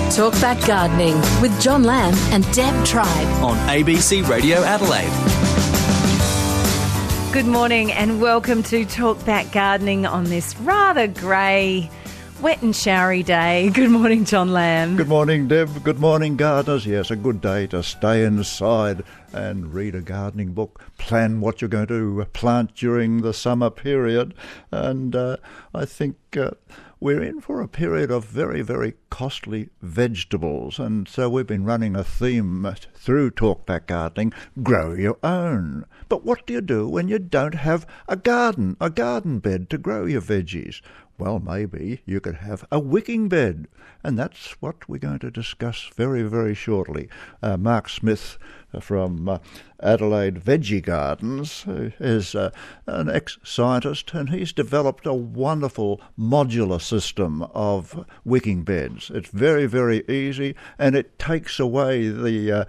Talkback Gardening with John Lamb and Deb Tribe on ABC Radio Adelaide. Good morning and welcome to Talkback Gardening on this rather grey, wet and showery day. Good morning, John Lamb. Good morning, Deb. Good morning, gardeners. Yes, a good day to stay inside and read a gardening book, plan what you're going to plant during the summer period. And I think we're in for a period of very, very costly vegetables. And so we've been running a theme through Talkback Gardening, grow your own. But what do you do when you don't have a garden bed to grow your veggies? Well, maybe you could have a wicking bed, and that's what we're going to discuss very, very shortly. Mark Smith from Adelaide Veggie Gardens is an ex-scientist, and he's developed a wonderful modular system of wicking beds. It's very, very easy, and it takes away the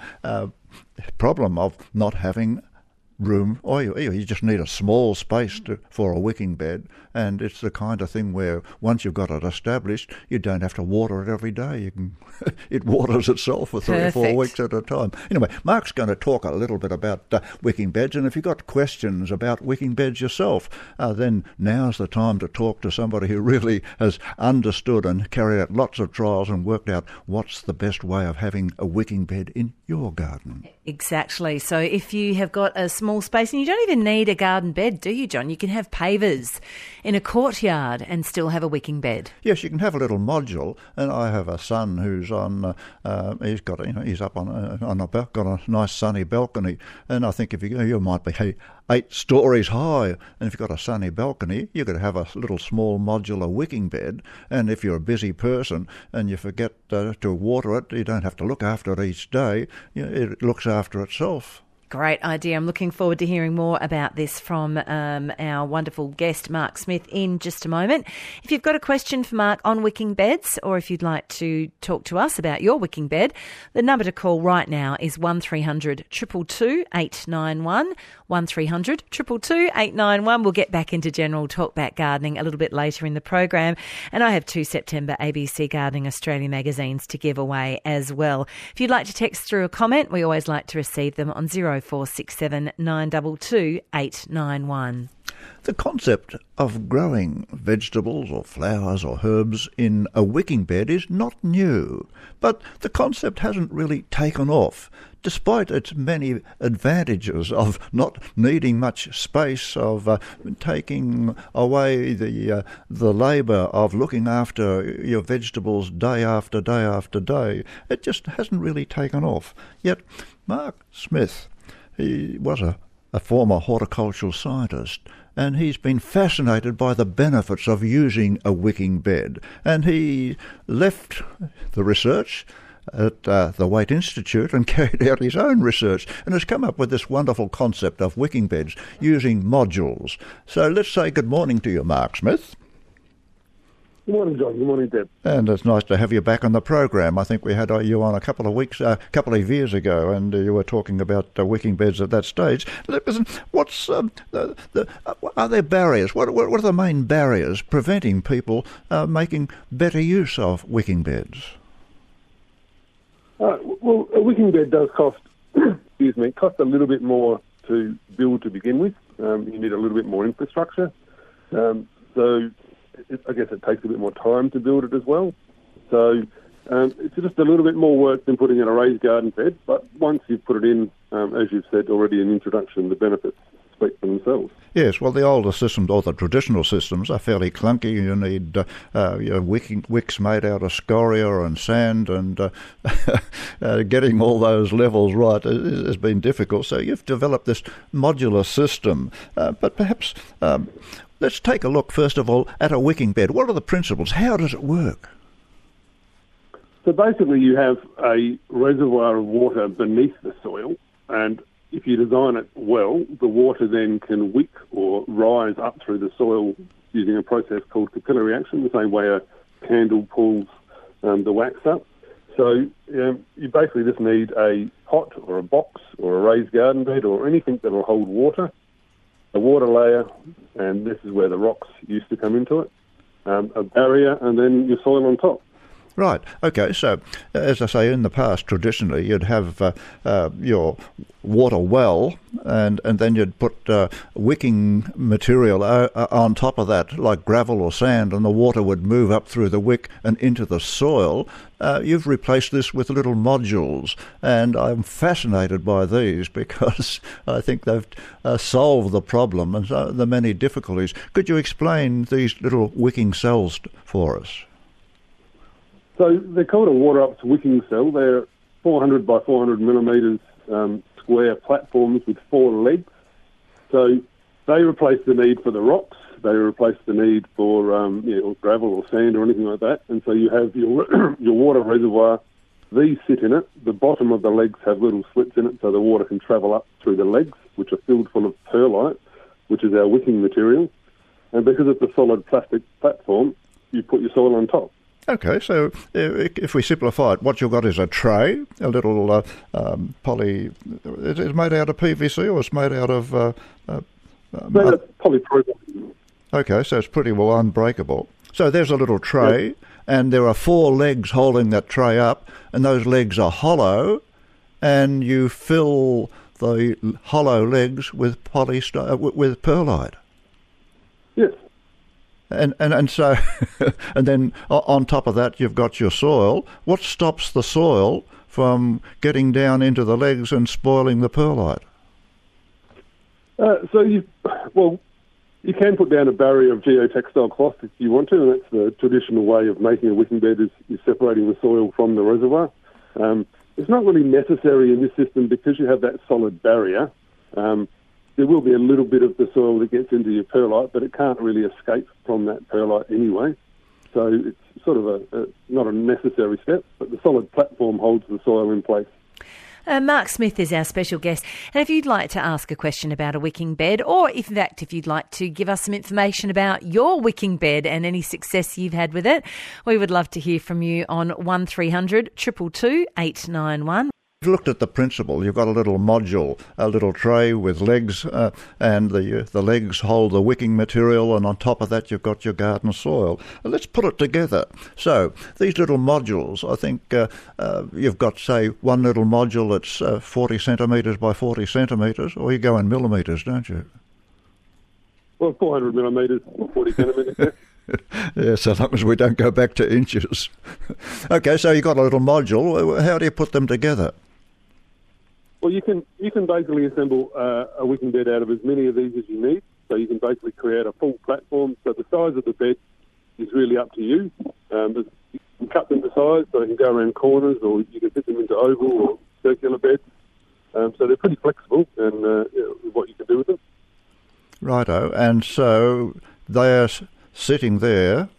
problem of not having room, or you just need a small space for a wicking bed, and it's the kind of thing where once you've got it established, you don't have to water it every day. You can it waters itself for 3 or 4 weeks at a time. Anyway, Mark's going to talk a little bit about wicking beds, and if you've got questions about wicking beds yourself, then now's the time to talk to somebody who really has understood and carried out lots of trials and worked out what's the best way of having a wicking bed in your garden. Exactly. So if you have got a small space, and you don't even need a garden bed, do you, John? You can have pavers in a courtyard and still have a wicking bed. Yes, you can have a little module. And I have a son who's on. He's got, he's up on got a nice sunny balcony. And I think if you might be 8 stories high, and if you've got a sunny balcony, you could have a little small modular wicking bed. And if you're a busy person and you forget to water it, you don't have to look after it each day. It looks after itself. Great idea. I'm looking forward to hearing more about this from our wonderful guest, Mark Smith, in just a moment. If you've got a question for Mark on wicking beds, or if you'd like to talk to us about your wicking bed, the number to call right now is 1300 222 891. 1300 222 891. We'll get back into general Talkback Gardening a little bit later in the program. And I have 2 September ABC Gardening Australia magazines to give away as well. If you'd like to text through a comment, we always like to receive them on 0467 922 891. The concept of growing vegetables or flowers or herbs in a wicking bed is not new, but the concept hasn't really taken off, despite its many advantages of not needing much space, of taking away the labour of looking after your vegetables day after day after day. It just hasn't really taken off. Yet Mark Smith, he was a former horticultural scientist, and he's been fascinated by the benefits of using a wicking bed. And he left the research at the Waite Institute and carried out his own research and has come up with this wonderful concept of wicking beds using modules. So let's say good morning to you, Mark Smith. Good morning, John. Good morning, Deb. And it's nice to have you back on the program. I think we had you on a couple of years ago, and you were talking about wicking beds at that stage. Listen, what's are there barriers? What are the main barriers preventing people making better use of wicking beds? Well, a wicking bed does cost, cost a little bit more to build to begin with. You need a little bit more infrastructure. I guess it takes a bit more time to build it as well. So it's just a little bit more work than putting in a raised garden bed. But once you've put it in, as you've said already in introduction, the benefits speak for themselves. Yes, well, the older systems, or the traditional systems, are fairly clunky. You need wicks made out of scoria and sand, and getting all those levels right has been difficult. So you've developed this modular system. But perhaps let's take a look, first of all, at a wicking bed. What are the principles? How does it work? So basically you have a reservoir of water beneath the soil, and if you design it well, the water then can wick or rise up through the soil using a process called capillary action, the same way a candle pulls the wax up. So you basically just need a pot or a box or a raised garden bed or anything that will hold water, a water layer, and this is where the rocks used to come into it, a barrier, and then your soil on top. Right. Okay. So, as I say, in the past, traditionally, you'd have your water well, and then you'd put wicking material on top of that, like gravel or sand, and the water would move up through the wick and into the soil. You've replaced this with little modules, and I'm fascinated by these because I think they've solved the problem and the many difficulties. Could you explain these little wicking cells for us? So they're called a water-ups wicking cell. They're 400 by 400 millimetres square platforms with 4 legs. So they replace the need for the rocks. They replace the need for gravel or sand or anything like that. And so you have your water reservoir. These sit in it. The bottom of the legs have little slits in it so the water can travel up through the legs, which are filled full of perlite, which is our wicking material. And because it's a solid plastic platform, you put your soil on top. Okay, so if we simplify it, what you've got is a tray, a little poly... Is it made out of PVC or it's made out of... polypropylene. Okay, so it's pretty well unbreakable. So there's a little tray, yep. And there are 4 legs holding that tray up, and those legs are hollow, and you fill the hollow legs with with perlite. Yes. And so, and then on top of that, you've got your soil. What stops the soil from getting down into the legs and spoiling the perlite? You can put down a barrier of geotextile cloth if you want to, and that's the traditional way of making a wicking bed is separating the soil from the reservoir. It's not really necessary in this system because you have that solid barrier. There will be a little bit of the soil that gets into your perlite, but it can't really escape from that perlite anyway. So it's sort of not a necessary step, but the solid platform holds the soil in place. Mark Smith is our special guest. And if you'd like to ask a question about a wicking bed, or in fact, if you'd like to give us some information about your wicking bed and any success you've had with it, we would love to hear from you on 1300 222 891. You've looked at the principle. You've got a little module, a little tray with legs, and the legs hold the wicking material, and on top of that you've got your garden soil. Let's put it together. So these little modules, I think you've got, say, one little module that's 40 centimetres by 40 centimetres, or you go in millimetres, don't you? Well, 400 millimetres or 40 centimetres. Yeah, so long as we don't go back to inches. Okay, so you've got a little module. How do you put them together? Well, you can basically assemble a wicking bed out of as many of these as you need. So you can basically create a full platform. So the size of the bed is really up to you. You can cut them to size so they can go around corners, or you can fit them into oval or circular beds. So they're pretty flexible in what you can do with them. Righto. And so they are sitting there.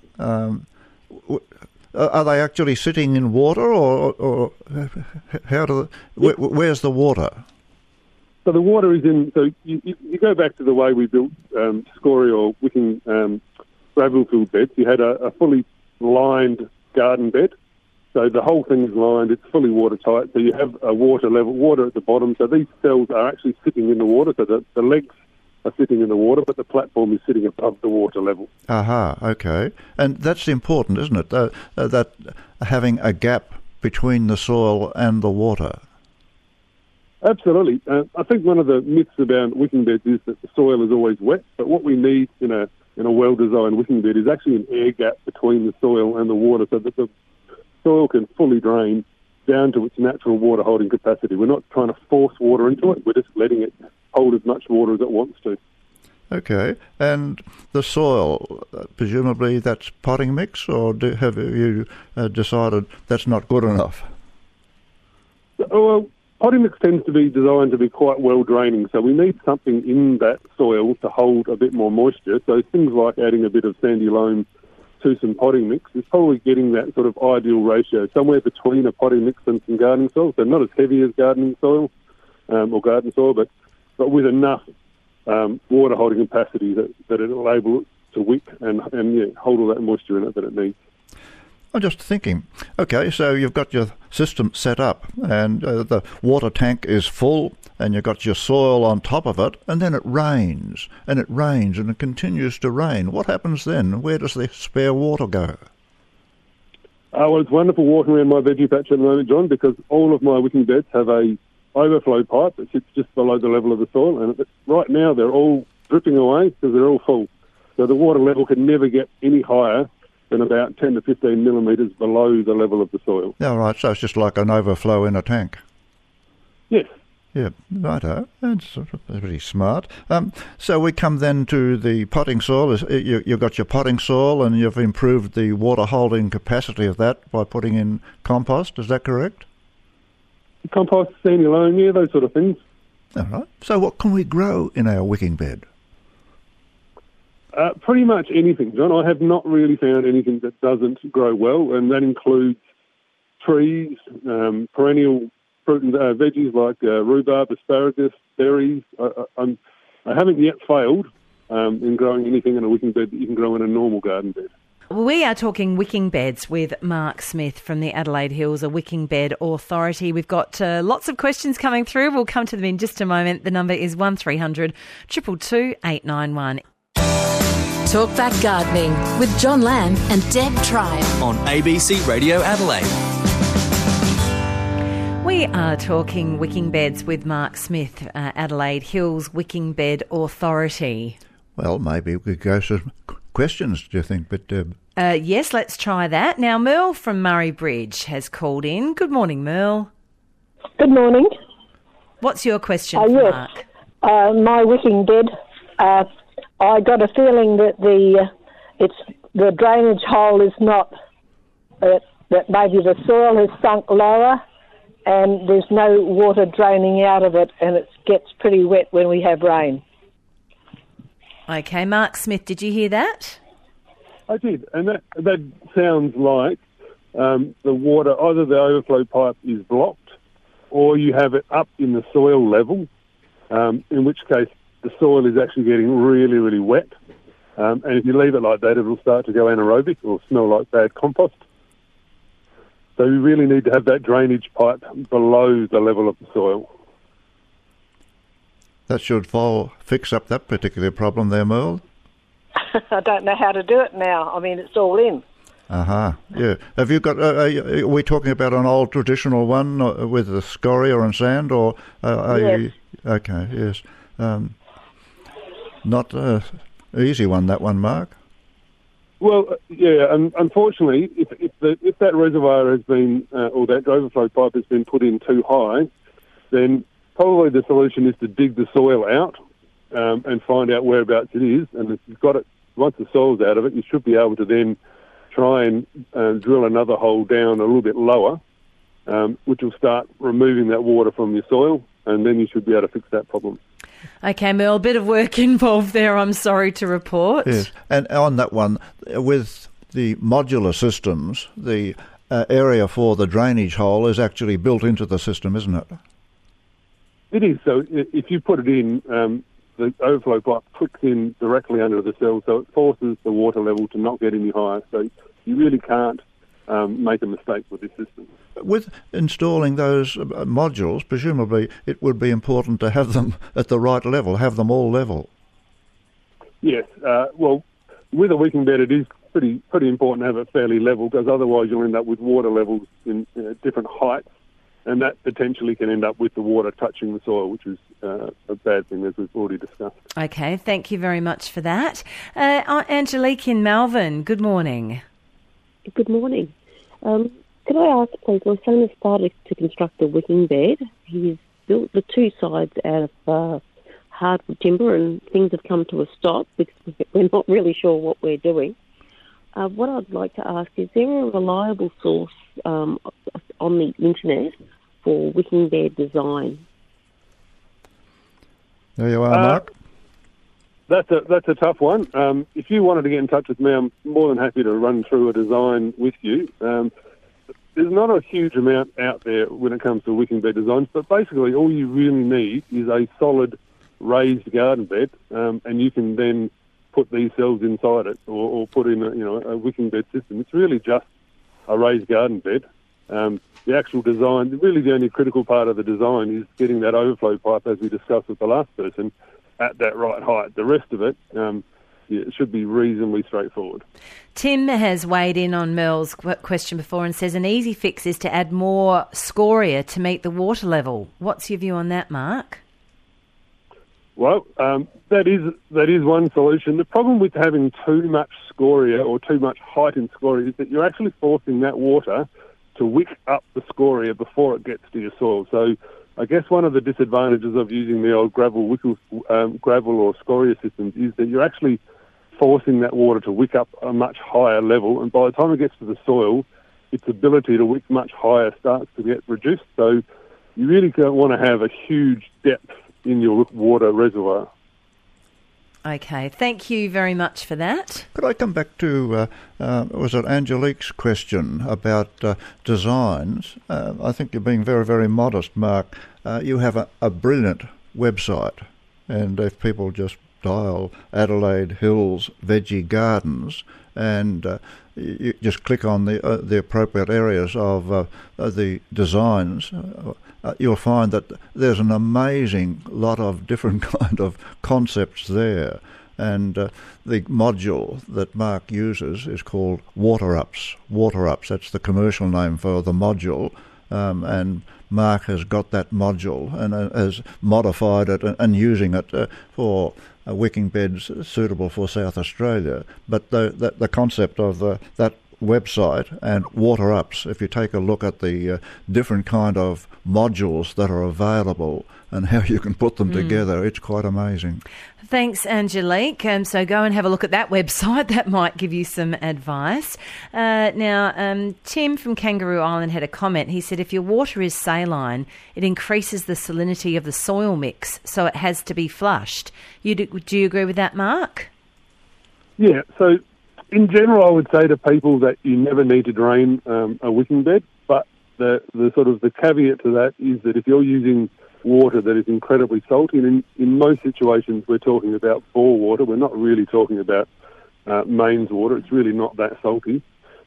Are they actually sitting in water, or how do? Where's the water? So the water is in. So you go back to the way we built scoria or wicking gravel-filled beds. You had a fully lined garden bed. So the whole thing's lined. It's fully watertight. So you have a water at the bottom. So these cells are actually sitting in the water. So the legs are sitting in the water, but the platform is sitting above the water level. Aha, okay. And that's important, isn't it? That having a gap between the soil and the water. Absolutely. I think one of the myths about wicking beds is that the soil is always wet, but what we need in a well-designed wicking bed is actually an air gap between the soil and the water so that the soil can fully drain down to its natural water-holding capacity. We're not trying to force water into it, we're just letting it hold as much water as it wants to. Okay, and the soil, presumably that's potting mix, or have you decided that's not good enough? Well, potting mix tends to be designed to be quite well draining, so we need something in that soil to hold a bit more moisture. So things like adding a bit of sandy loam to some potting mix is probably getting that sort of ideal ratio, somewhere between a potting mix and some gardening soil. So not as heavy as gardening soil or garden soil, but with enough water holding capacity that it'll able it to wick and hold all that moisture in it that it needs. I'm just thinking, okay, so you've got your system set up and the water tank is full and you've got your soil on top of it, and then it rains and it continues to rain. What happens then? Where does the spare water go? Well, it's wonderful walking around my veggie patch at the moment, John, because all of my wicking beds have a overflow pipe that sits just below the level of the soil, and right now they're all dripping away because they're all full. So the water level can never get any higher than about 10 to 15 millimetres below the level of the soil. Yeah, right. So it's just like an overflow in a tank. Yes. Yeah, righto. That's pretty smart. So we come then to the potting soil. You've got your potting soil and you've improved the water holding capacity of that by putting in compost. Is that correct? Compost, sandy loam, yeah, those sort of things. All right. So what can we grow in our wicking bed? Pretty much anything, John. I have not really found anything that doesn't grow well, and that includes trees, perennial fruit and veggies like rhubarb, asparagus, berries. I haven't yet failed in growing anything in a wicking bed that you can grow in a normal garden bed. We are talking wicking beds with Mark Smith from the Adelaide Hills, a wicking bed authority. We've got lots of questions coming through. We'll come to them in just a moment. The number is 1300 222 891. Talkback Gardening with John Lamb and Deb Tribe on ABC Radio Adelaide. We are talking wicking beds with Mark Smith, Adelaide Hills Wicking Bed Authority. Well, maybe we could go to questions, do you think? But yes, let's try that. Now, Merle from Murray Bridge has called in. Good morning, Merle. Good morning. What's your question for yes. Mark? My wicking bed, I got a feeling that the drainage hole is not, that maybe the soil has sunk lower and there's no water draining out of it, and it gets pretty wet when we have rain. Okay, Mark Smith, did you hear that? I did, and that sounds like the water, either the overflow pipe is blocked or you have it up in the soil level, in which case the soil is actually getting really, really wet. And if you leave it like that, it will start to go anaerobic or smell like bad compost. So you really need to have that drainage pipe below the level of the soil. that should fix up that particular problem there, Merle. I don't know how to do it now. I mean, it's all in. Yeah. Have you got, are we talking about an old traditional one with the scoria and sand, or are yes. you... Okay, yes. Not an easy one, that one, Mark. Well, yeah, unfortunately, if that reservoir has been, or that overflow pipe has been put in too high, then probably the solution is to dig the soil out and find out whereabouts it is. And if you've got it, once the soil's out of it, you should be able to then try and drill another hole down a little bit lower, which will start removing that water from your soil, and then you should be able to fix that problem. Okay, Merle, a bit of work involved there, I'm sorry to report. Yes, and on that one, with the modular systems, the area for the drainage hole is actually built into the system, isn't it? It is. So if you put it in, the overflow pipe clicks in directly under the cell, so it forces the water level to not get any higher. So you really can't make a mistake with this system. With installing those modules, presumably it would be important to have them at the right level, have them all level. Yes. Well, with a wicking bed, it is pretty important to have it fairly level, because otherwise you'll end up with water levels in different heights, and that potentially can end up with the water touching the soil, which is a bad thing, as we've already discussed. Okay, thank you very much for that. Angelique in Malvern, good morning. Good morning. Could I ask, please, my son has started to construct a wicking bed. He's built the two sides out of hardwood timber, and things have come to a stop because we're not really sure what we're doing. What I'd like to ask, is there a reliable source on the internet for wicking bed design? There you are, Mark. That's a tough one. If you wanted to get in touch with me, I'm more than happy to run through a design with you. There's not a huge amount out there when it comes to wicking bed designs, but basically all you really need is a solid raised garden bed, and you can then put these cells inside it, or put in a wicking bed system. It's really just a raised garden bed. The actual design, really the only critical part of the design is getting that overflow pipe, as we discussed with the last person, at that right height. The rest of it, it should be reasonably straightforward. Tim has weighed in on Merle's question before and says an easy fix is to add more scoria to meet the water level. What's your view on that, Mark? Well, that is one solution. The problem with having too much scoria or too much height in scoria is that you're actually forcing that water to wick up the scoria before it gets to your soil. So I guess one of the disadvantages of using the old gravel or scoria systems is that you're actually forcing that water to wick up a much higher level, and by the time it gets to the soil, its ability to wick much higher starts to get reduced. So you really don't want to have a huge depth in your water reservoir. Okay, thank you very much for that. Could I come back to, was it Angelique's question about designs? I think you're being very, very modest, Mark. You have a brilliant website, and if people just dial Adelaide Hills Veggie Gardens and you just click on the appropriate areas of the designs, you'll find that there's an amazing lot of different kind of concepts there. And the module that Mark uses is called Water Ups. Water Ups, that's the commercial name for the module. And Mark has got that module and has modified it and using it for wicking beds suitable for South Australia. But the concept of that website and Water Ups, if you take a look at the different kind of modules that are available and how you can put them together, it's quite amazing. Thanks, Angelique. So go and have a look at that website. That might give you some advice. Now, Tim from Kangaroo Island had a comment. He said, if your water is saline, it increases the salinity of the soil mix, so it has to be flushed. Do you agree with that, Mark? Yeah, so in general, I would say to people that you never need to drain a wicking bed, but the sort of the caveat to that is that if you're using water that is incredibly salty, and in most situations we're talking about bore water, we're not really talking about mains water, it's really not that salty,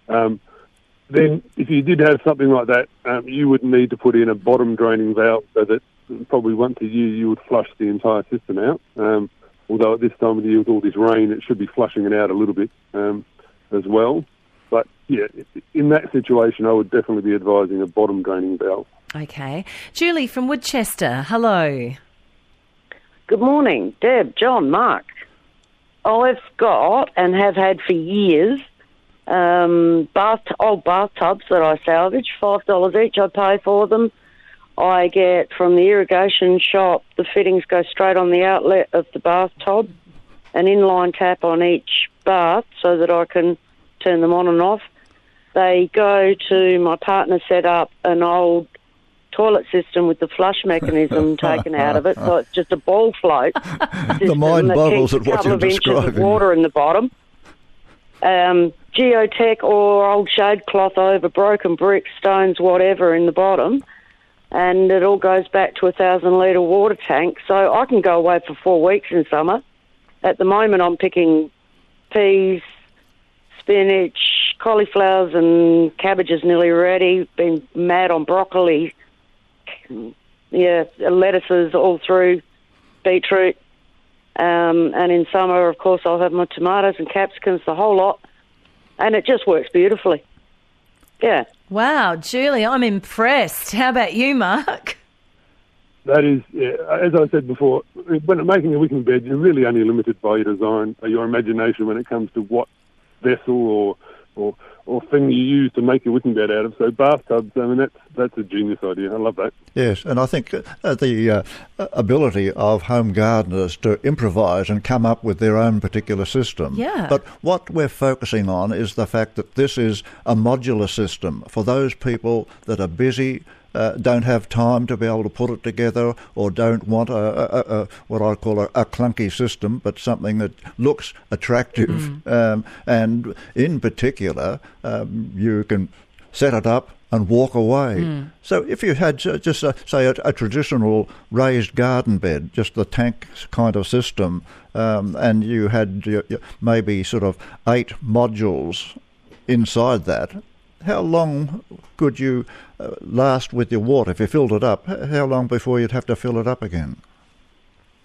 then if you did have something like that, you would need to put in a bottom draining valve so that probably once a year you would flush the entire system out. Although at this time of the year with all this rain, it should be flushing it out a little bit as well. But yeah, in that situation, I would definitely be advising a bottom draining valve. Okay. Julie from Woodchester, hello. Good morning, Deb, John, Mark. I've got and have had for years old bathtubs that I salvage, $5 each I pay for them. I get from the irrigation shop, the fittings go straight on the outlet of the bathtub, an inline tap on each bath so that I can turn them on and off. They go to, my partner set up an old toilet system with the flush mechanism taken out of it, so it's just a ball float The mind boggles at what you're describing. A couple of inches of water in the bottom. Geotech or old shade cloth over broken bricks, stones, whatever in the bottom, and it all goes back to a 1,000-litre water tank, so I can go away for 4 weeks in summer. At the moment I'm picking peas, spinach, cauliflowers and cabbages nearly ready, been mad on broccoli, lettuces all through, beetroot, and in summer, of course, I'll have my tomatoes and capsicums, the whole lot, and it just works beautifully. Yeah. Wow, Julie, I'm impressed. How about you, Mark? That is, as I said before, when making a wicking bed, you're really only limited by your design, your imagination when it comes to what vessel or thing you use to make your wicking bed out of. So bathtubs, I mean, that's a genius idea. I love that. Yes, and I think the ability of home gardeners to improvise and come up with their own particular system. Yeah. But what we're focusing on is the fact that this is a modular system for those people that are busy, don't have time to be able to put it together, or don't want a what I call a clunky system, but something that looks attractive. And in particular, you can set it up and walk away. So if you had just, say, a traditional raised garden bed, just the tank kind of system, and you had maybe sort of 8 modules inside that, how long could you last with your water if you filled it up? How long before you'd have to fill it up again?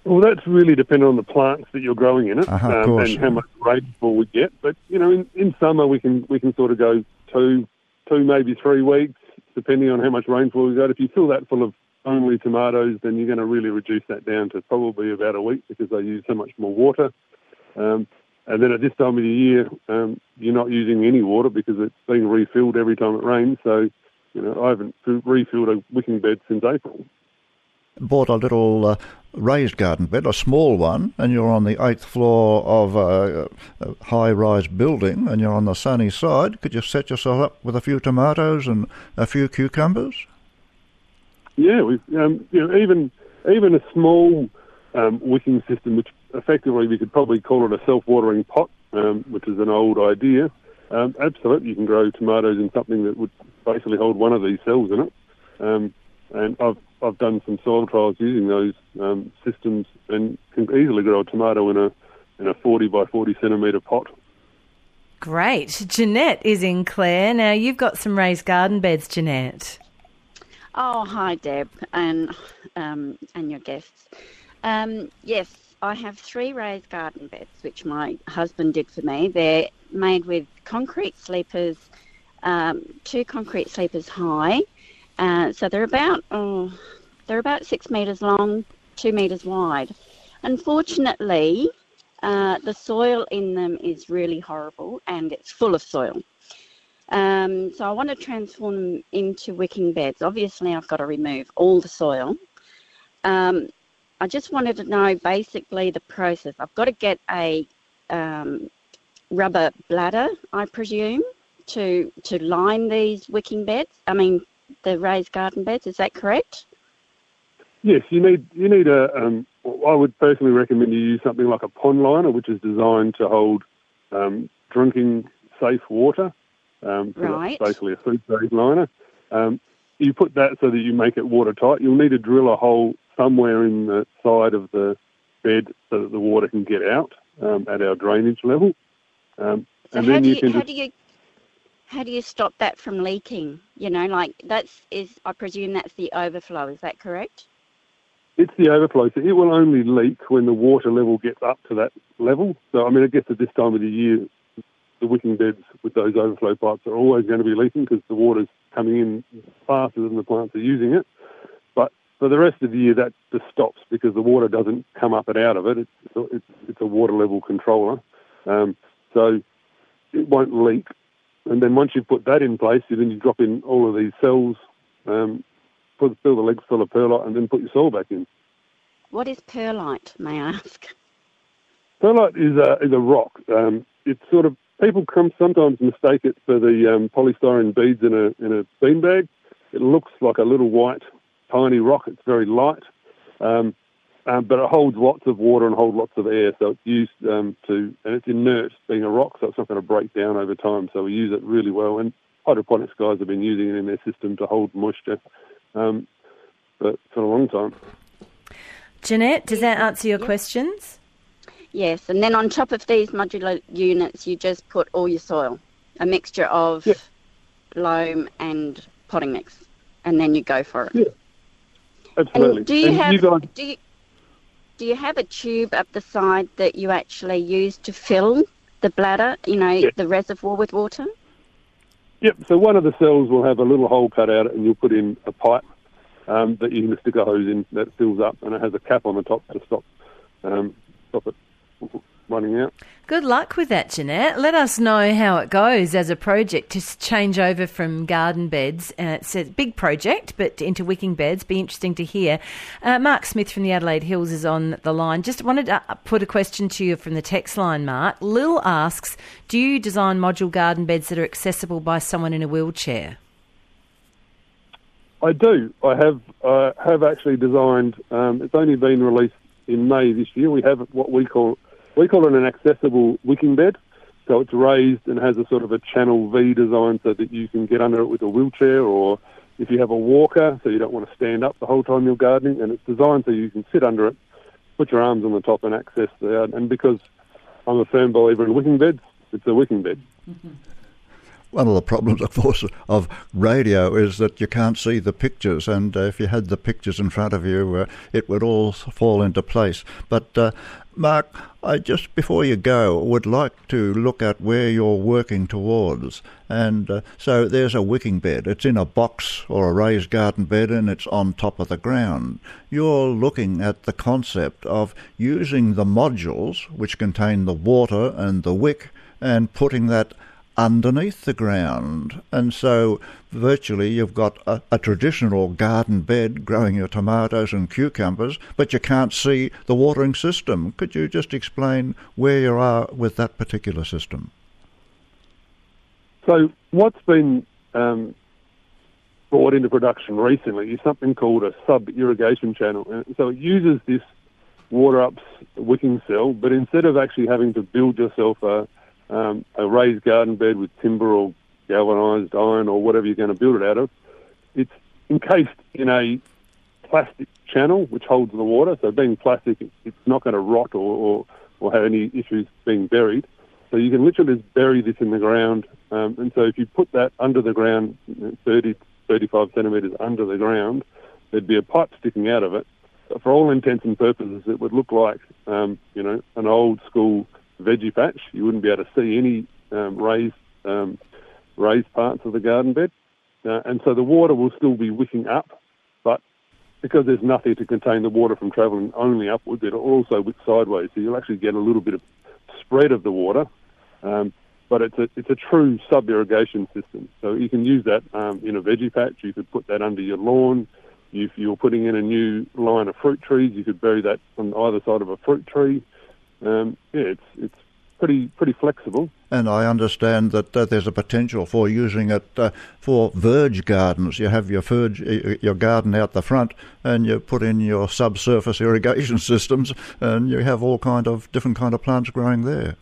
Well, that's really dependent on the plants that you're growing in it, of course. and how much rainfall we get. But in summer we can sort of go two maybe 3 weeks, depending on how much rainfall we got. If you fill that full of only tomatoes, then you're going to really reduce that down to probably about a week because they use so much more water. And then at this time of the year, you're not using any water because it's being refilled every time it rains. So, I haven't refilled a wicking bed since April. Bought a little raised garden bed, a small one, and you're on the 8th floor of a high-rise building, and you're on the sunny side. Could you set yourself up with a few tomatoes and a few cucumbers? Yeah, we've even a small wicking system, which effectively we could probably call it a self-watering pot, which is an old idea. Absolutely, you can grow tomatoes in something that would basically hold one of these cells in it. And I've done some soil trials using those systems and can easily grow a tomato in a 40 by 40 centimetre pot. Great. Jeanette is in Clare. Now, you've got some raised garden beds, Jeanette. Oh, hi, Deb, and your guests. Yes, I have 3 raised garden beds, which my husband did for me. They're made with concrete sleepers, 2 concrete sleepers high. So they're about 6 metres long, 2 metres wide. Unfortunately, the soil in them is really horrible and it's full of soil. So I want to transform them into wicking beds. Obviously, I've got to remove all the soil. I just wanted to know basically the process. I've got to get a rubber bladder, I presume, to line these wicking beds. The raised garden beds. Is that correct? Yes, you need a. I would personally recommend you use something like a pond liner, which is designed to hold drinking safe water. Right. That's basically a food grade liner. You put that so that you make it watertight. You'll need to drill a hole somewhere in the side of the bed so that the water can get out at our drainage level. So how do you stop that from leaking? I presume that's the overflow. Is that correct? It's the overflow. So it will only leak when the water level gets up to that level. So, I guess at this time of the year, the wicking beds with those overflow pipes are always going to be leaking because the water's coming in faster than the plants are using it. But for the rest of the year, that just stops because the water doesn't come up and out of it. It's a water level controller. So it won't leak. And then once you've put that in place, then you drop in all of these cells, fill the legs full of perlite, and then put your soil back in. What is perlite, may I ask? Perlite is a rock. It's sort of, people sometimes mistake it for the polystyrene beads in a beanbag. It looks like a little white, tiny rock. It's very light, but it holds lots of water and holds lots of air. So it's used and it's inert, being a rock, so it's not going to break down over time. So we use it really well. And hydroponics guys have been using it in their system to hold moisture for a long time. Jeanette, does that answer your questions? Yes, and then on top of these modular units, you just put all your soil, a mixture of loam and potting mix, and then you go for it. Yeah, absolutely. And do you have a tube up the side that you actually use to fill the bladder, the reservoir with water? Yep, so one of the cells will have a little hole cut out and you'll put in a pipe that you can stick a hose in that fills up, and it has a cap on the top to stop it running out. Good luck with that, Jeanette. Let us know how it goes as a project to change over from garden beds. It's a big project, but into wicking beds. Be interesting to hear. Mark Smith from the Adelaide Hills is on the line. Just wanted to put a question to you from the text line, Mark. Lil asks, do you design module garden beds that are accessible by someone in a wheelchair? I do. I have actually designed, it's only been released in May this year. We have what we call it an accessible wicking bed. So it's raised and has a sort of a channel V design so that you can get under it with a wheelchair, or if you have a walker, so you don't want to stand up the whole time you're gardening, and it's designed so you can sit under it, put your arms on the top and access the. And because I'm a firm believer in wicking beds, it's a wicking bed. Mm-hmm. one of the problems, of course, of radio is that you can't see the pictures, and if you had the pictures in front of you, it would all fall into place. But Mark, I just, before you go, would like to look at where you're working towards. And so there's a wicking bed. It's in a box or a raised garden bed, and it's on top of the ground. You're looking at the concept of using the modules, which contain the water and the wick, and putting that underneath the ground. And so virtually you've got a traditional garden bed growing your tomatoes and cucumbers, but you can't see the watering system. Could you just explain where you are with that particular system? So what's been brought into production recently is something called a sub-irrigation channel. And so it uses this water-ups wicking cell, but instead of actually having to build yourself a raised garden bed with timber or galvanised iron or whatever you're going to build it out of, it's encased in a plastic channel which holds the water. So being plastic, it's not going to rot or have any issues being buried. So you can literally just bury this in the ground. And so if you put that under the ground, 30, 35 centimetres under the ground, there'd be a pipe sticking out of it. But for all intents and purposes, it would look like, an old school veggie patch. You wouldn't be able to see any raised parts of the garden bed. And so the water will still be wicking up, but because there's nothing to contain the water from travelling only upwards, it'll also wick sideways. So you'll actually get a little bit of spread of the water, but it's a true sub-irrigation system. So you can use that in a veggie patch. You could put that under your lawn. If you're putting in a new line of fruit trees, you could bury that on either side of a fruit tree. It's pretty flexible. And I understand that there's a potential for using it for verge gardens. You have your garden out the front, and you put in your subsurface irrigation systems, and you have all different kind of plants growing there.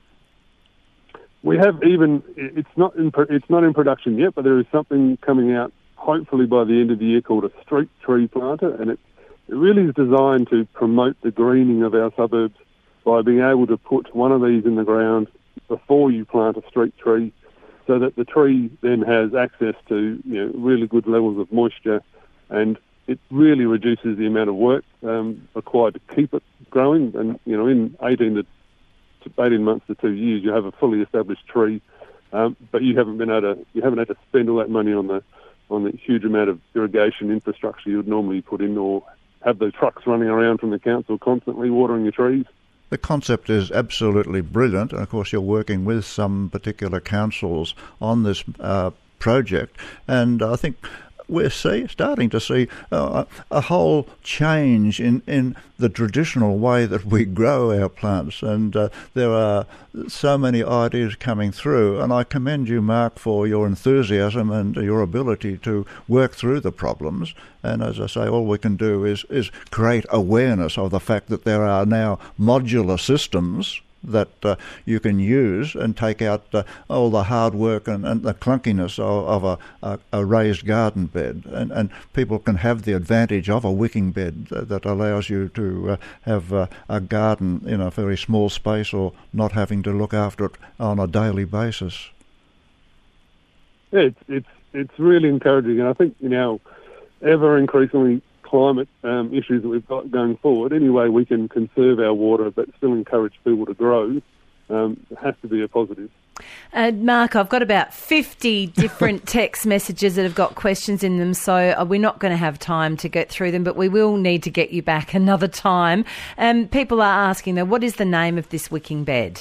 We have it's not in production yet, but there is something coming out hopefully by the end of the year called a street tree planter, and it really is designed to promote the greening of our suburbs by being able to put one of these in the ground before you plant a street tree, so that the tree then has access to really good levels of moisture, and it really reduces the amount of work required to keep it growing. And in 18 months to 2 years, you have a fully established tree, but you haven't had to spend all that money on the huge amount of irrigation infrastructure you would normally put in, or have the trucks running around from the council constantly watering your trees. The concept is absolutely brilliant, and of course you're working with some particular councils on this project, and I think we're starting to see a whole change in the traditional way that we grow our plants, and there are so many ideas coming through, and I commend you, Mark, for your enthusiasm and your ability to work through the problems. And as I say, all we can do is create awareness of the fact that there are now modular systems that you can use and take out all the hard work and the clunkiness of a raised garden bed. And people can have the advantage of a wicking bed that allows you to have a garden in a very small space, or not having to look after it on a daily basis. Yeah, it's really encouraging, and I think ever increasingly climate issues that we've got going forward, any way we can conserve our water but still encourage people to grow, has to be a positive. Mark, I've got about 50 different text messages that have got questions in them, so we're not going to have time to get through them, but we will need to get you back another time. People are asking, though, what is the name of this wicking bed?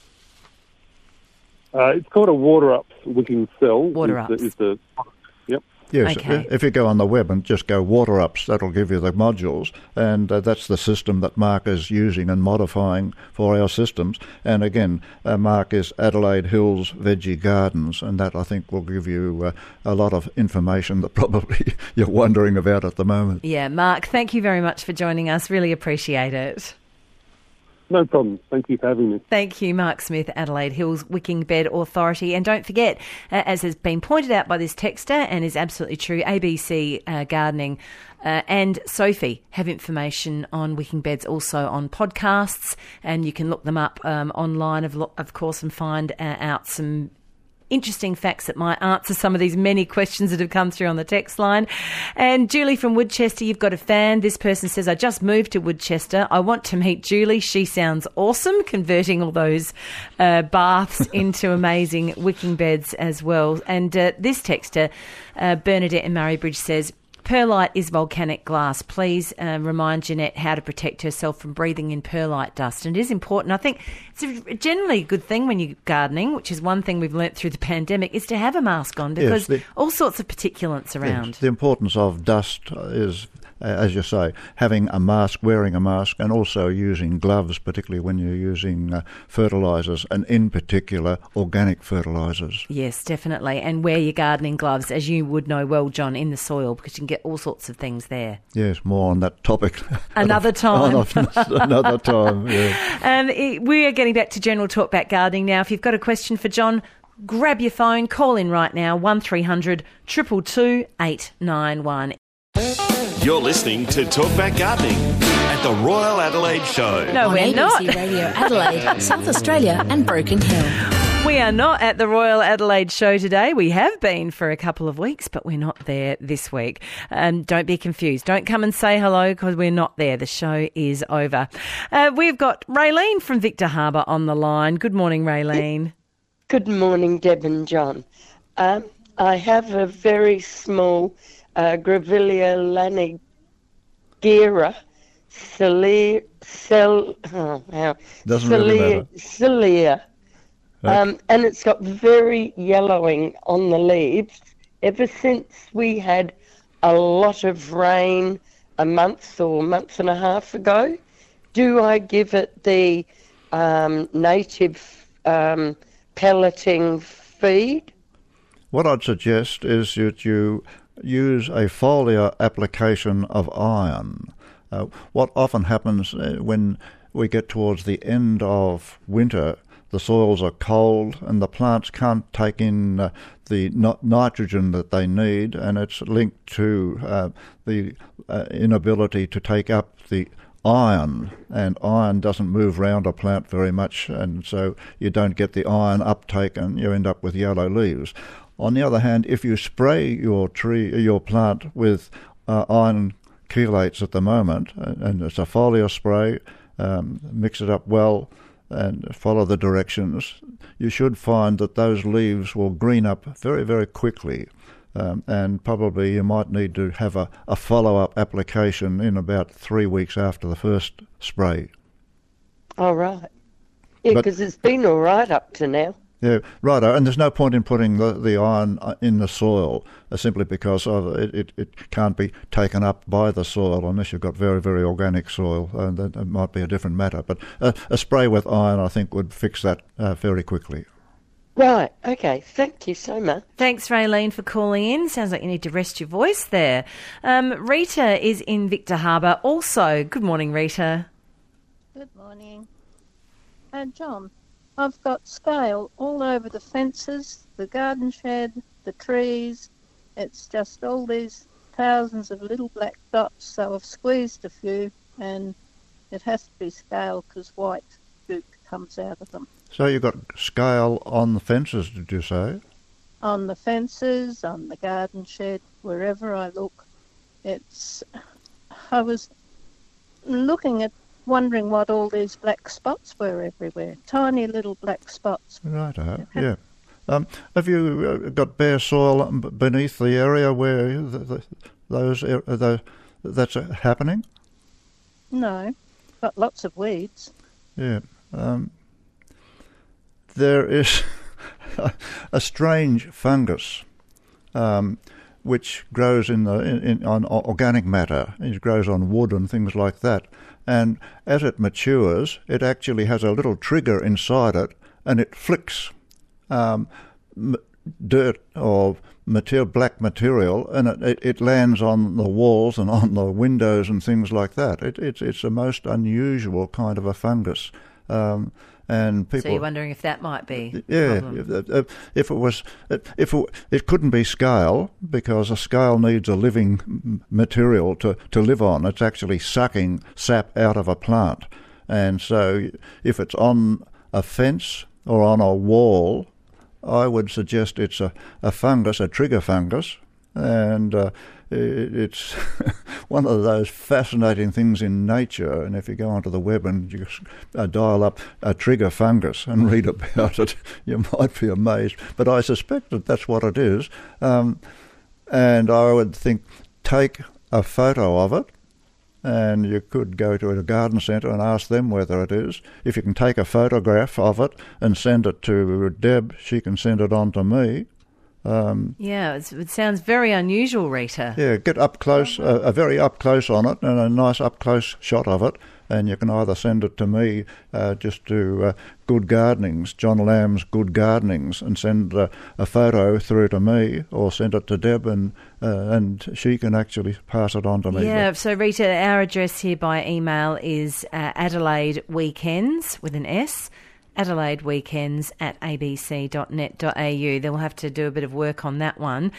It's called a water-ups wicking cell. Water-ups. Yep. Yes, okay. If you go on the web and just go water-ups, that'll give you the modules, and that's the system that Mark is using and modifying for our systems. And again, Mark is Adelaide Hills Veggie Gardens, and that I think will give you a lot of information that probably you're wondering about at the moment. Yeah, Mark, thank you very much for joining us. Really appreciate it. No problem. Thank you for having me. Thank you, Mark Smith, Adelaide Hills Wicking Bed Authority. And don't forget, as has been pointed out by this texter and is absolutely true, ABC Gardening and Sophie have information on wicking beds also on podcasts, and you can look them up online, of course, and find out some interesting facts that might answer some of these many questions that have come through on the text line. And Julie from Woodchester, you've got a fan. This person says, I just moved to Woodchester. I want to meet Julie. She sounds awesome, converting all those baths into amazing wicking beds as well. And this texter, Bernadette in Murraybridge, says, perlite is volcanic glass. Please remind Jeanette how to protect herself from breathing in perlite dust. And it is important. I think it's generally a good thing when you're gardening, which is one thing we've learnt through the pandemic, is to have a mask on because all sorts of particulates around. Yes, the importance of dust is, as you say, having a mask, wearing a mask, and also using gloves, particularly when you're using fertilisers, and in particular organic fertilisers. Yes, definitely. And wear your gardening gloves, as you would know well, John, in the soil, because you can get all sorts of things there. Yes, more on that topic. Another time. Another time, yeah. We are getting back to general talk about gardening now. If you've got a question for John, grab your phone, call in right now, 1300 222 891. You're listening to Talkback Gardening at the Royal Adelaide Show. No, we're not. ABC Radio Adelaide, South Australia and Broken Hill. We are not at the Royal Adelaide Show today. We have been for a couple of weeks, but we're not there this week. Don't be confused. Don't come and say hello because we're not there. The show is over. We've got Raylene from Victor Harbour on the line. Good morning, Raylene. Good morning, Deb and John. I have a very small Grevillea lanigira cilia. And it's got very yellowing on the leaves. Ever since we had a lot of rain a month or month and a half ago, do I give it the native pelleting feed? What I'd suggest is that you use a foliar application of iron. What often happens when we get towards the end of winter, the soils are cold and the plants can't take in the nitrogen that they need, and it's linked to the inability to take up the iron, and iron doesn't move around a plant very much, and so you don't get the iron uptake and you end up with yellow leaves. On the other hand, if you spray your plant with iron chelates at the moment, and it's a foliar spray, mix it up well and follow the directions, you should find that those leaves will green up very, very quickly. And probably you might need to have a follow-up application in about 3 weeks after the first spray. All right. Yeah, because it's been all right up to now. Yeah, righto. And there's no point in putting the iron in the soil simply because it can't be taken up by the soil unless you've got very, very organic soil. And that might be a different matter. But a spray with iron, I think, would fix that very quickly. Right, okay. Thank you so much. Thanks, Raylene, for calling in. Sounds like you need to rest your voice there. Rita is in Victor Harbour also. Good morning, Rita. Good morning. John, I've got scale all over the fences, the garden shed, the trees. It's just all these thousands of little black dots, so I've squeezed a few, and it has to be scale because white goop comes out of them. So you've got scale on the fences, did you say? On the fences, on the garden shed, wherever I look. I was wondering what all these black spots were everywhere. Tiny little black spots. Right, yeah. Have you got bare soil beneath the area where that's happening? No, got lots of weeds. Yeah. There is a strange fungus which grows on organic matter. It grows on wood and things like that. And as it matures, it actually has a little trigger inside it, and it flicks dirt or black material, and it lands on the walls and on the windows and things like that. It's a most unusual kind of a fungus. And people, so you're wondering if that might be yeah, it couldn't be scale, because a scale needs a living material to live on. It's actually sucking sap out of a plant, and so if it's on a fence or on a wall, I would suggest it's a fungus, a trigger fungus, and it's one of those fascinating things in nature. And if you go onto the web and you dial up a trigger fungus and read about it, you might be amazed. But I suspect that that's what it is. And I would think take a photo of it, and you could go to a garden centre and ask them whether it is. If you can take a photograph of it and send it to Deb, she can send it on to me. It sounds very unusual, Rita. Yeah, get up close, a very up close on it, and a nice up close shot of it, and you can either send it to me, just to Good Gardenings, John Lamb's Good Gardenings, and send a photo through to me, or send it to Deb, and she can actually pass it on to me. Yeah, so Rita, our address here by email is Adelaide Weekends with an S, adelaideweekends@abc.net.au. They'll have to do a bit of work on that one.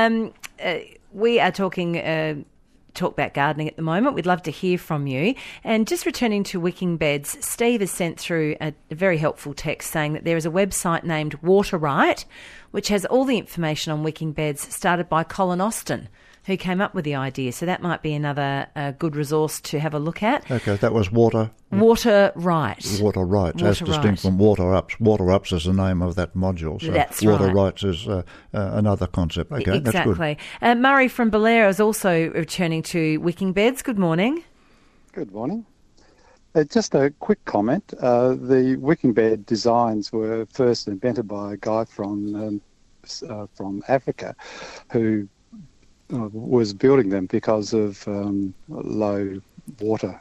We are talking Talk Back Gardening at the moment. We'd love to hear from you. And just returning to wicking beds, Steve has sent through a very helpful text saying that there is a website named Water Right, which has all the information on wicking beds, started by Colin Austin, who came up with the idea. So that might be another good resource to have a look at. Okay, that was Water Right. Water Right, as distinct from Water Ups. Water Ups is the name of that module. So that's Water right. Rights is another concept. Okay, exactly. That's good. Murray from Belair is also returning to wicking beds. Good morning. Good morning. Just a quick comment. The wicking bed designs were first invented by a guy from Africa who was building them because of low water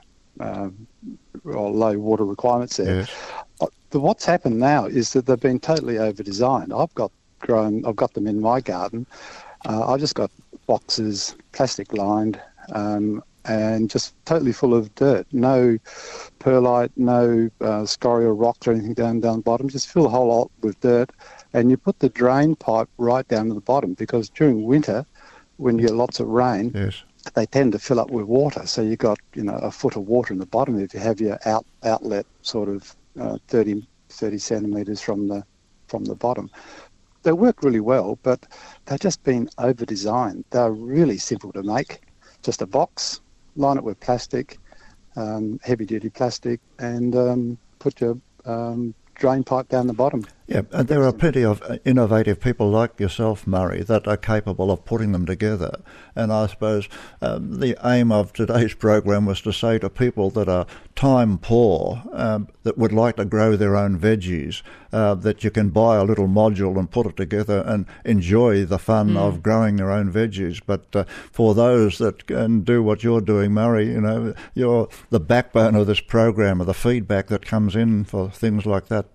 or low water requirements there. Yes. What's happened now is that they've been totally over-designed. I've got them in my garden. I've just got boxes, plastic lined, and just totally full of dirt. No perlite, no scorial rocks or anything down the bottom. Just fill the whole lot with dirt, and you put the drain pipe right down to the bottom, because during winter, when you get lots of rain, yes, they tend to fill up with water. So you've got, a foot of water in the bottom if you have your outlet sort of 30 centimetres from the bottom. They work really well, but they've just been over-designed. They're really simple to make. Just a box, line it with plastic, heavy-duty plastic, and put your drain pipe down the bottom. Yeah, and there are plenty of innovative people like yourself, Murray, that are capable of putting them together. And I suppose the aim of today's program was to say to people that are time poor, that would like to grow their own veggies, that you can buy a little module and put it together and enjoy the fun of growing your own veggies. But for those that can do what you're doing, Murray, you're the backbone of this program, of the feedback that comes in for things like that,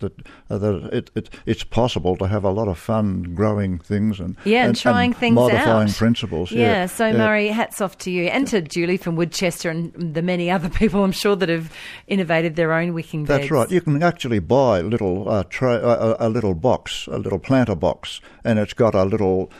it's possible to have a lot of fun growing things and trying things modifying out. Principles. So Murray, hats off to you and to Julie from Woodchester and the many other people I'm sure that have innovated their own wicking beds. That's right. You can actually buy a little a little box, a little planter box, and it's got a little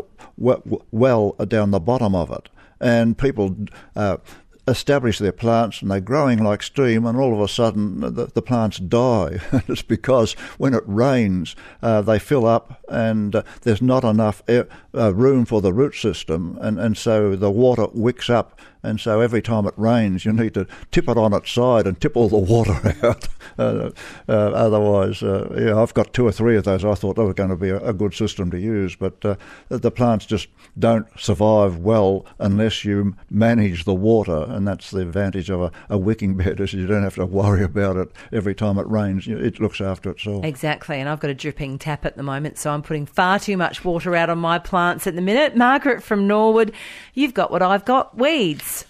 well down the bottom of it, and people establish their plants and they're growing like steam, and all of a sudden the plants die. It's because when it rains they fill up, and there's not enough room for the root system, and so the water wicks up, and so every time it rains you need to tip it on its side and tip all the water out. Otherwise, I've got 2 or 3 of those. I thought they were going to be a good system to use, but the plants just don't survive well unless you manage the water, and that's the advantage of a wicking bed, is you don't have to worry about it every time it rains. It looks after itself. Exactly, and I've got a dripping tap at the moment, so I'm putting far too much water out on my plants at the minute. Margaret from Norwood, you've got what I've got, weeds.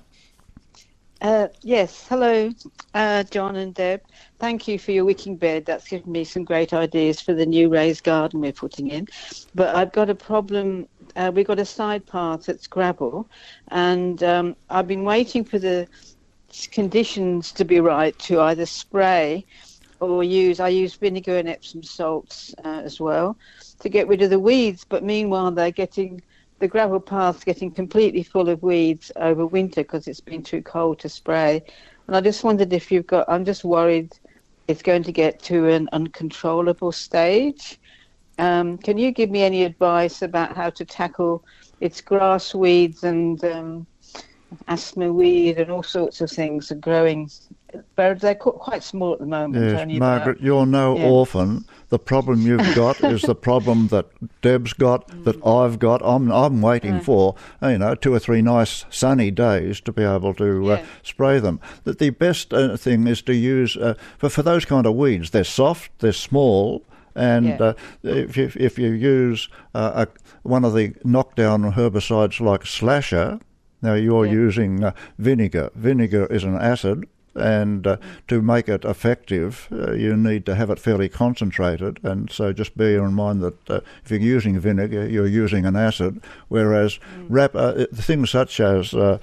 Yes, hello, John and Deb. Thank you for your wicking bed. That's given me some great ideas for the new raised garden we're putting in. But I've got a problem. We've got a side path that's gravel, and I've been waiting for the conditions to be right to either spray or I use vinegar and Epsom salts as well to get rid of the weeds. But meanwhile, the gravel path's getting completely full of weeds over winter because it's been too cold to spray. And I just wondered if I'm just worried it's going to get to an uncontrollable stage. Can you give me any advice about how to tackle its grass weeds and asthma weed and all sorts of things are growing? They're quite small at the moment. Yes, only Margaret, about, you're no orphan. The problem you've got is the problem that Deb's got, that I've got. I'm waiting for 2 or 3 nice sunny days to be able to spray them. The best thing is to use for those kind of weeds. They're soft, they're small. And if you use one of the knockdown herbicides like Slasher, now you're using vinegar. Vinegar is an acid, and to make it effective, you need to have it fairly concentrated. And so just bear in mind that if you're using vinegar, you're using an acid, whereas things such as what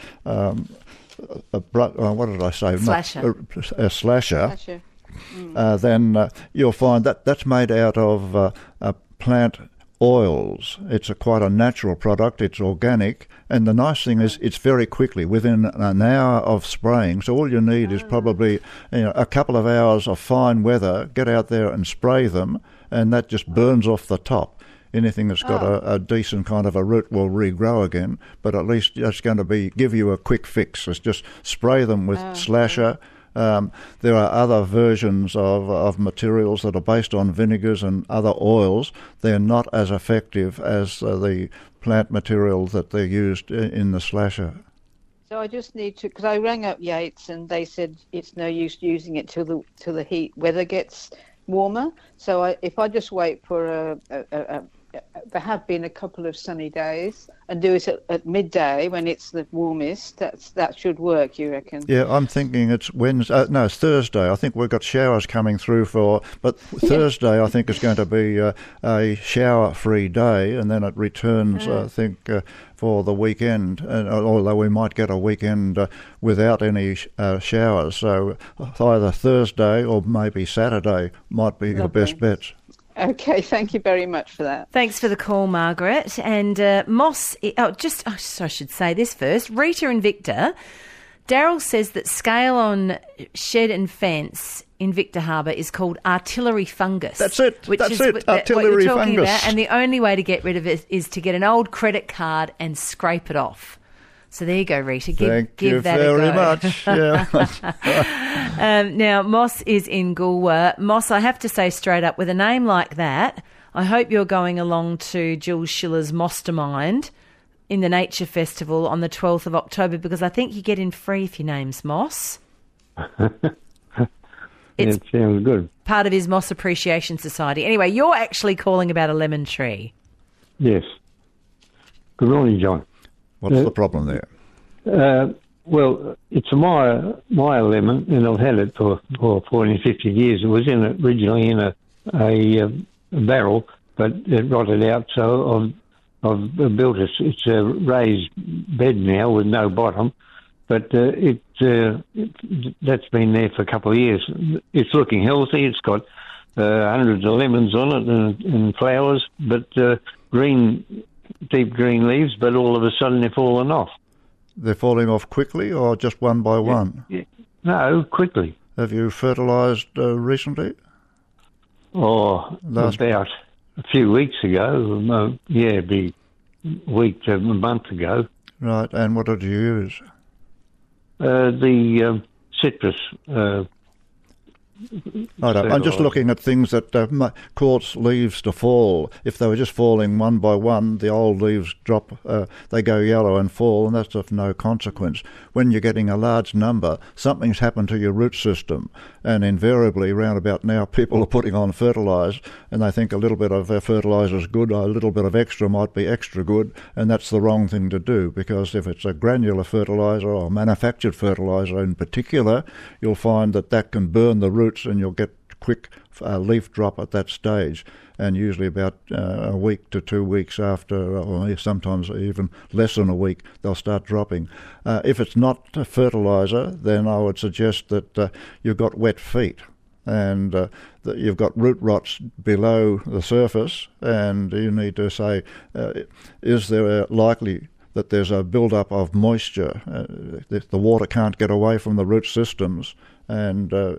did I say? Slasher. A Slasher. Then you'll find that that's made out of plant oils. It's quite a natural product. It's organic, and the nice thing is it's very quickly, within an hour of spraying. So all you need is probably a couple of hours of fine weather. Get out there and spray them, and that just burns off the top. Anything that's got a decent kind of a root will regrow again, but at least it's going to give you a quick fix. It's just spray them with Slasher. There are other versions of materials that are based on vinegars and other oils. They're not as effective as the plant material that they're used in the Slasher. So I just need to, because I rang up Yates and they said it's no use using it till the heat weather gets warmer. So if I just wait for there have been a couple of sunny days, and do it at midday when it's the warmest, that should work, you reckon? Yeah, I'm thinking it's Wednesday. No, it's Thursday. I think we've got showers coming through but Thursday I think is going to be a shower-free day, and then it returns, I think, for the weekend, although we might get a weekend without any showers. So either Thursday or maybe Saturday might be the best bets. Okay, thank you very much for that. Thanks for the call, Margaret. And Moss, I should say this first. Rita and Victor, Daryl says that scale on shed and fence in Victor Harbour is called artillery fungus. That's it. Artillery what you're talking fungus. About, and the only way to get rid of it is to get an old credit card and scrape it off. So there you go, Rita. Give that a go. Thank you very much. Now, Moss is in Goolwa. Moss, I have to say straight up, with a name like that, I hope you're going along to Jules Schiller's Mostermind in the Nature Festival on the 12th of October, because I think you get in free if your name's Moss. It sounds good. Part of his Moss Appreciation Society. Anyway, you're actually calling about a lemon tree. Yes. Good morning, John. What's the problem there? Well, it's a Meyer lemon, and I've had it for 40, 50 years. It was originally in a barrel, but it rotted out, so I've built it's a raised bed now with no bottom, but that's been there for a couple of years. It's looking healthy. It's got hundreds of lemons on it and flowers, but deep green leaves, but all of a sudden they're falling off. They're falling off quickly or just one by one? Yeah. No, quickly. Have you fertilised recently? About a few weeks ago. It'd be a week to a month ago. Right, and what did you use? The citrus. I'm just looking at things that cause leaves to fall. If they were just falling one by one, the old leaves drop, they go yellow and fall, and that's of no consequence. When you're getting a large number, something's happened to your root system, and invariably, round about now, people are putting on fertiliser, and they think a little bit of fertiliser is good, a little bit of extra might be extra good, and that's the wrong thing to do, because if it's a granular fertiliser or manufactured fertiliser in particular, you'll find that can burn the roots, and you'll get quick leaf drop at that stage, and usually about a week to 2 weeks after, or sometimes even less than a week, they'll start dropping. If it's not fertiliser, then I would suggest that you've got wet feet, and that you've got root rots below the surface, and you need to say, is there likely that there's a build-up of moisture? The water can't get away from the root systems, and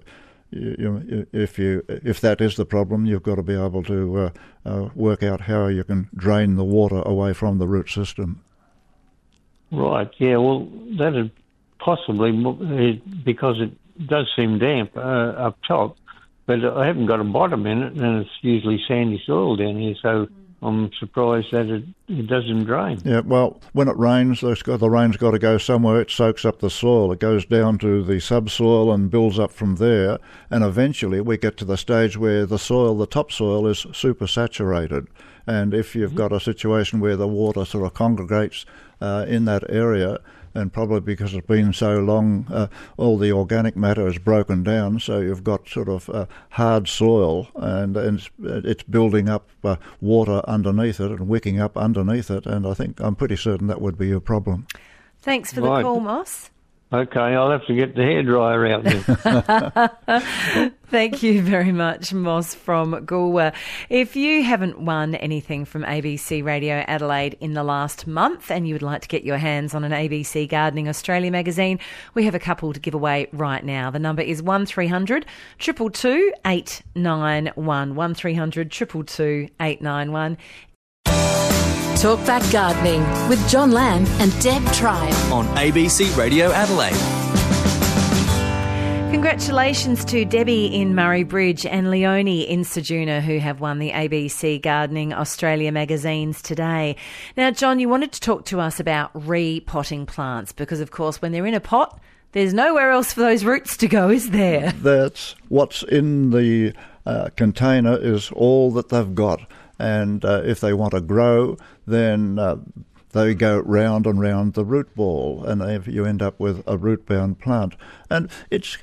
if that is the problem, you've got to be able to work out how you can drain the water away from the root system. Right, yeah, well, that is possibly because it does seem damp up top, but I haven't got a bottom in it, and it's usually sandy soil down here, so I'm surprised that it doesn't drain. Yeah, well, when it rains, the rain's got to go somewhere. It soaks up the soil. It goes down to the subsoil and builds up from there, and eventually we get to the stage where the topsoil is supersaturated. And if you've got a situation where the water sort of congregates in that area, and probably because it's been so long, all the organic matter is broken down, so you've got sort of hard soil, and it's building up water underneath it and wicking up underneath it, and I'm pretty certain that would be a problem. Thanks for the call, Moss. Okay, I'll have to get the hairdryer out then. Thank you very much, Moss from Goolwa. If you haven't won anything from ABC Radio Adelaide in the last month and you would like to get your hands on an ABC Gardening Australia magazine, we have a couple to give away right now. The number is 1300 222 891. 1300 222 891. Talkback Gardening with John Lamb and Deb Tribe on ABC Radio Adelaide. Congratulations to Debbie in Murray Bridge and Leonie in Ceduna, who have won the ABC Gardening Australia magazines today. Now, John, you wanted to talk to us about repotting plants because, of course, when they're in a pot, there's nowhere else for those roots to go, is there? That's what's in the container is all that they've got. And if they want to grow, then they go round and round the root ball, and you end up with a root-bound plant. And it's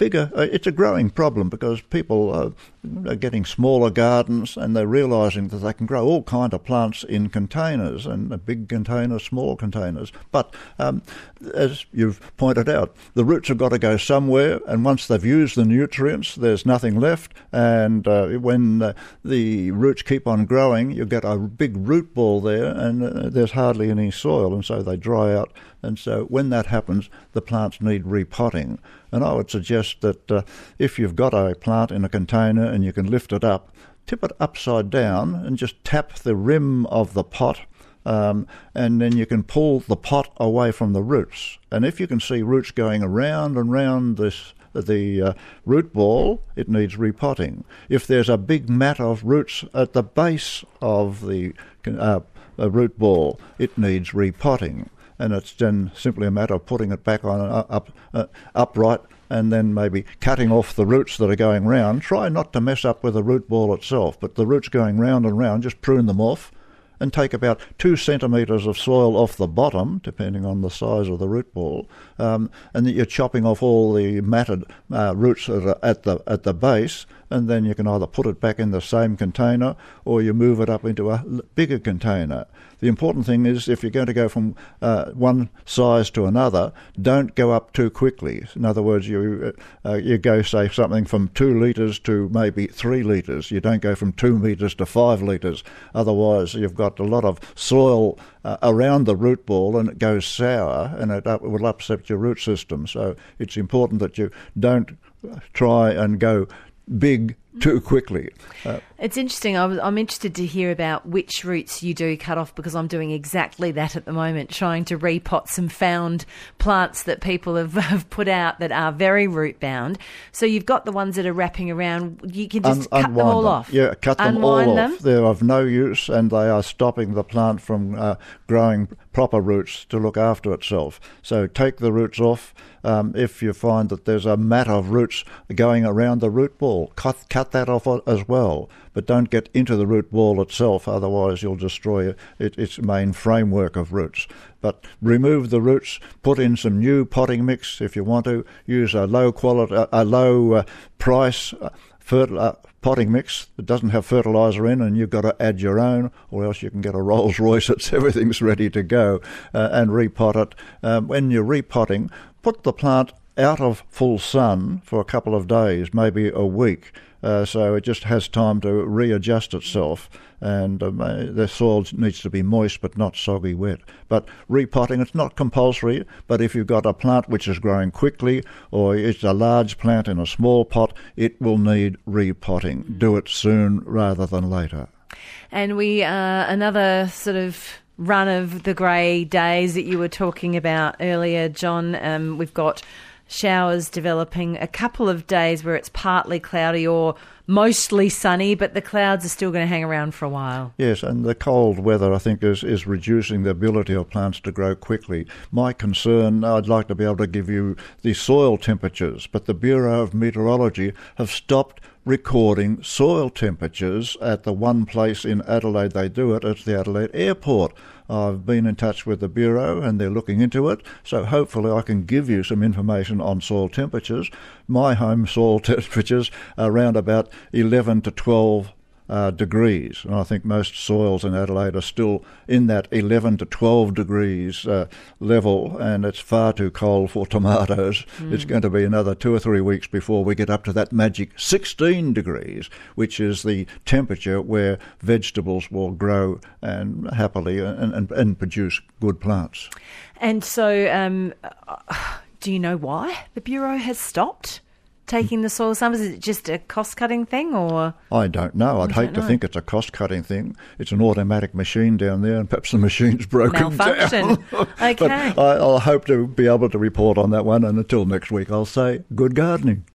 a growing problem because people are getting smaller gardens, and they're realising that they can grow all kind of plants in containers, and big containers, small containers. But as you've pointed out, the roots have got to go somewhere, and once they've used the nutrients, there's nothing left. And when the roots keep on growing, you get a big root ball there, and there's hardly any soil, and so they dry out. And so when that happens, the plants need repotting. And I would suggest that if you've got a plant in a container and you can lift it up, tip it upside down and just tap the rim of the pot, and then you can pull the pot away from the roots. And if you can see roots going around and round the root ball, it needs repotting. If there's a big mat of roots at the base of the root ball, it needs repotting. And it's then simply a matter of putting it back on upright, and then maybe cutting off the roots that are going round. Try not to mess up with the root ball itself, but the roots going round and round, just prune them off and take about 2 centimetres of soil off the bottom, depending on the size of the root ball, and that you're chopping off all the matted roots that are at the base, and then you can either put it back in the same container or you move it up into a bigger container. The important thing is if you're going to go from one size to another, don't go up too quickly. In other words, you go, say, something from 2 litres to maybe 3 litres. You don't go from 2 metres to 5 litres. Otherwise, you've got a lot of soil around the root ball and it goes sour, and it will upset your root system. So it's important that you don't try and go big too quickly. It's interesting. I'm interested to hear about which roots you do cut off, because I'm doing exactly that at the moment, trying to repot some found plants that people have put out that are very root bound. So you've got the ones that are wrapping around. You can just cut them all off. Yeah, cut them all off. They're of no use, and they are stopping the plant from growing proper roots to look after itself. So take the roots off. If you find that there's a mat of roots going around the root ball, cut that off as well. But don't get into the root ball itself, otherwise you'll destroy its main framework of roots. But remove the roots, put in some new potting mix if you want to. Use a low price potting mix that doesn't have fertiliser in, and you've got to add your own, or else you can get a Rolls Royce that's everything's ready to go, and repot it. When you're repotting, put the plant out of full sun for a couple of days, maybe a week. So it just has time to readjust itself, and the soil needs to be moist but not soggy wet. But repotting, it's not compulsory, but if you've got a plant which is growing quickly or it's a large plant in a small pot, it will need repotting. Do it soon rather than later. And we another sort of run of the grey days that you were talking about earlier, John. We've got showers developing, a couple of days where it's partly cloudy or mostly sunny, but the clouds are still going to hang around for a while. Yes, and the cold weather, I think, is reducing the ability of plants to grow quickly. My concern, I'd like to be able to give you the soil temperatures, but the Bureau of Meteorology have stopped recording soil temperatures at the one place in Adelaide they do it. It's the Adelaide Airport. I've been in touch with the Bureau and they're looking into it, so hopefully I can give you some information on soil temperatures. My home soil temperatures are around about 11 to 12 degrees, and I think most soils in Adelaide are still in that 11 to 12 degrees level, and it's far too cold for tomatoes. It's going to be another 2 or 3 weeks before we get up to that magic 16 degrees, which is the temperature where vegetables will grow and happily and produce good plants. And so do you know why the Bureau has stopped taking the soil samples? Is it just a cost-cutting thing, or? I don't know. I'd hate to think it's a cost-cutting thing. It's an automatic machine down there, and perhaps the machine's broken Malfunction. down. Okay. But I'll hope to be able to report on that one, and until next week I'll say good gardening.